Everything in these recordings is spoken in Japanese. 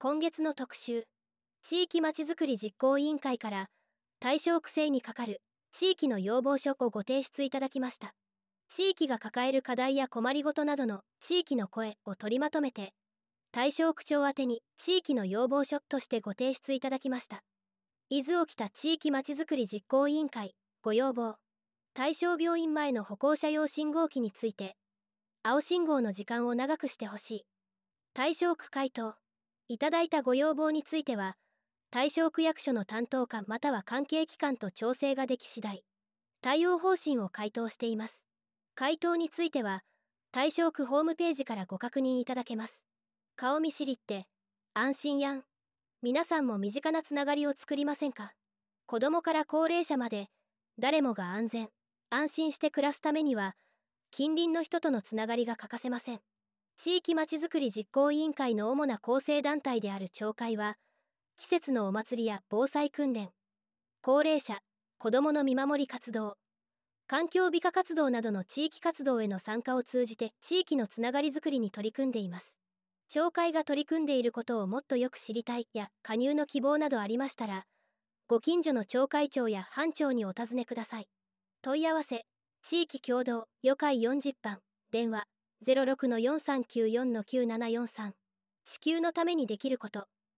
今月の特集、地域まちづくり実行委員会から対象区政に係る地域の要望書をご提出いただきました。地域が抱える課題や困りごとなどの地域の声を取りまとめて、対象区長宛てに地域の要望書としてご提出いただきました。伊豆沖田地域まちづくり実行委員会ご要望、対象病院前の歩行者用信号機について、青信号の時間を長くしてほしい。対象区回答、いただいたご要望については、対象区役所の担当課または関係機関と調整ができ次第、対応方針を回答しています。回答については、対象区ホームページからご確認いただけます。顔見知りって安心やん。皆さんも身近なつながりを作りませんか？子どもから高齢者まで、誰もが安全、安心して暮らすためには、近隣の人とのつながりが欠かせません。地域まちづくり実行委員会の主な構成団体である町会は、季節のお祭りや防災訓練、高齢者、子どもの見守り活動、環境美化活動などの地域活動への参加を通じて地域のつながりづくりに取り組んでいます。町会が取り組んでいることをもっとよく知りたいや加入の希望などありましたら、ご近所の町会長や班長にお尋ねください。問い合わせ、地域協同、予会40番、電話、06-4394-9743。地球のためにできること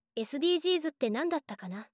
。SDGs って何だったかな？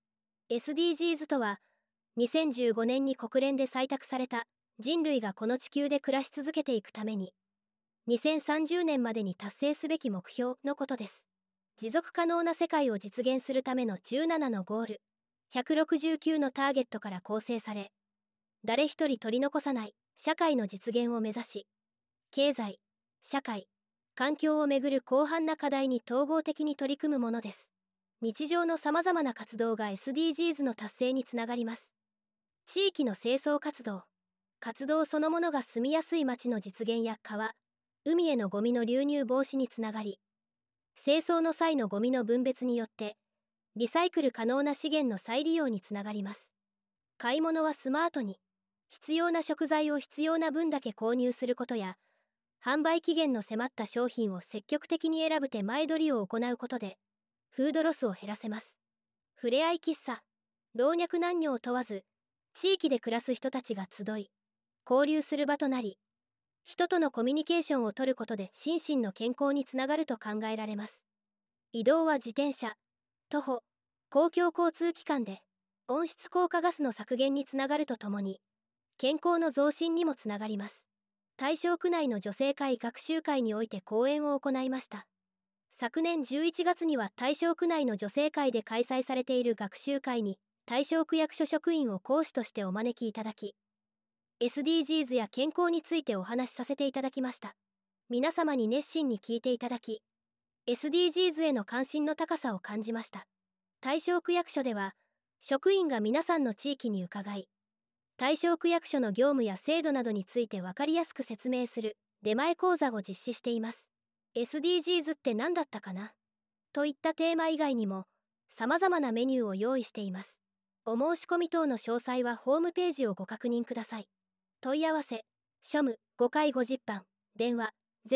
SDGs とは、2015年に国連で採択された人類がこの地球で暮らし続けていくために、2030年までに達成すべき目標のことです。持続可能な世界を実現するための17のゴール、169のターゲットから構成され、誰一人取り残さない社会の実現を目指し、経済、社会、環境をめぐる広範な課題に統合的に取り組むものです。日常のさまざまな活動が SDGs の達成につながります。地域の清掃活動、活動そのものが住みやすい街の実現や川、海へのゴミの流入防止につながり、清掃の際のゴミの分別によって、リサイクル可能な資源の再利用につながります。買い物はスマートに、必要な食材を必要な分だけ購入することや、販売期限の迫った商品を積極的に選ぶ手前取りを行うことで、フードロスを減らせます。ふれあい喫茶、老若男女を問わず、地域で暮らす人たちが集い、交流する場となり、人とのコミュニケーションをとることで心身の健康につながると考えられます。移動は自転車、徒歩、公共交通機関で、温室効果ガスの削減につながるとともに、健康の増進にもつながります。対象区内の女性会学習会において講演を行いました。昨年11月には対象区内の女性会で開催されている学習会に、対象区役所職員を講師としてお招きいただき、SDGs や健康についてお話しさせていただきました。皆様に熱心に聞いていただき、SDGs への関心の高さを感じました。対象区役所では、職員が皆さんの地域に伺い、対象区役所の業務や制度などについて分かりやすく説明する出前講座を実施しています。SDGs って何だったかな？といったテーマ以外にも、様々なメニューを用意しています。お申し込み等の詳細はホームページをご確認ください。問い合わせ、庶務5回50番、電話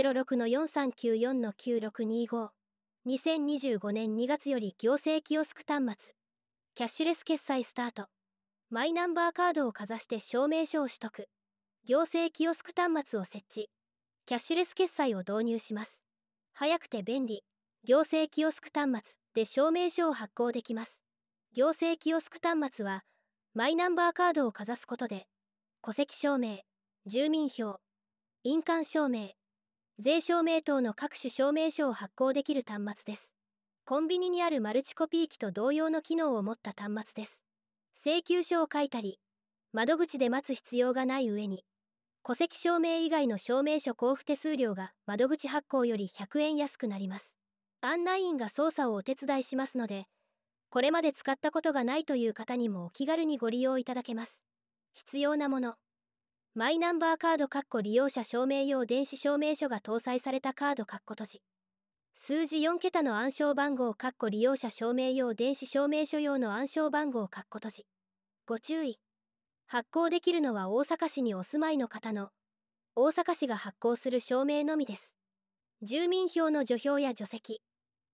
06-4394-9625。2025年2月より行政キオスク端末、キャッシュレス決済スタート。マイナンバーカードをかざして証明書を取得。行政キオスク端末を設置。キャッシュレス決済を導入します。早くて便利。行政キオスク端末で証明書を発行できます。行政キオスク端末は、マイナンバーカードをかざすことで、戸籍証明、住民票、印鑑証明、税証明等の各種証明書を発行できる端末です。コンビニにあるマルチコピー機と同様の機能を持った端末です。請求書を書いたり、窓口で待つ必要がない上に、戸籍証明以外の証明書交付手数料が窓口発行より100円安くなります。案内員が操作をお手伝いしますので、これまで使ったことがないという方にもお気軽にご利用いただけます。必要なもの。マイナンバーカード利用者証明用電子証明書が搭載されたカード閉じ。数字4桁の暗証番号利用者証明用電子証明書用の暗証番号閉じ。ご注意。発行できるのは大阪市にお住まいの方の大阪市が発行する証明のみです。住民票の除票や除籍、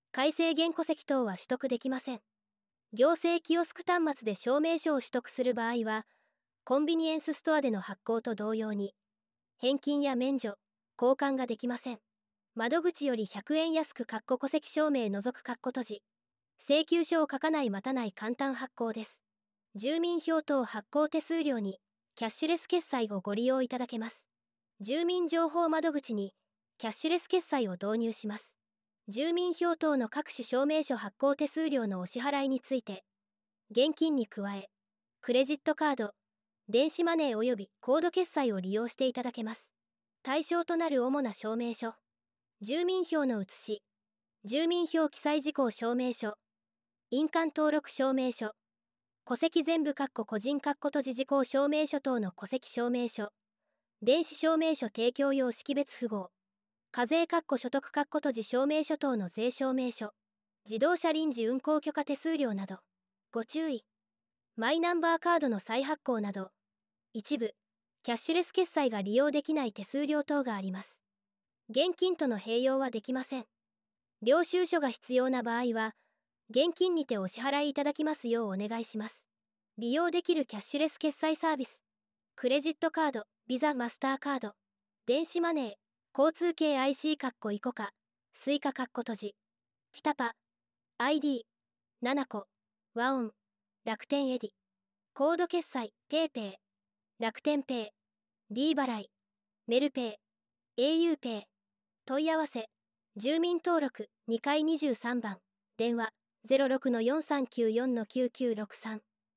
改正原戸籍等は取得できません。行政キオスク端末で証明書を取得する場合は、コンビニエンスストアでの発行と同様に、返金や免除、交換ができません。窓口より100円安く戸籍証明除く閉じ、請求書を書かない待たない簡単発行です。住民票等発行手数料にキャッシュレス決済をご利用いただけます。住民情報窓口にキャッシュレス決済を導入します。住民票等の各種証明書発行手数料のお支払いについて、現金に加え、クレジットカード、電子マネー及びコード決済を利用していただけます。対象となる主な証明書、住民票の写し、住民票記載事項証明書、印鑑登録証明書、戸籍全部個人閉じ事項証明書等の戸籍証明書、電子証明書提供用識別符号、課税所得閉じ証明書等の税証明書、自動車臨時運行許可手数料など、ご注意。マイナンバーカードの再発行など、一部、キャッシュレス決済が利用できない手数料等があります。現金との併用はできません。領収書が必要な場合は、現金にてお支払いいただきますようお願いします。利用できるキャッシュレス決済サービス、クレジットカード、ビザマスターカード、電子マネー、交通系 IC イコカ、スイカ閉じ、ピタパ、ID、7個、ワオン、楽天エディ、コード決済、ペイペイ、楽天ペイ、D 払い、メルペイ、au ペイ、問い合わせ、住民登録2階23番、電話 06-4394-9963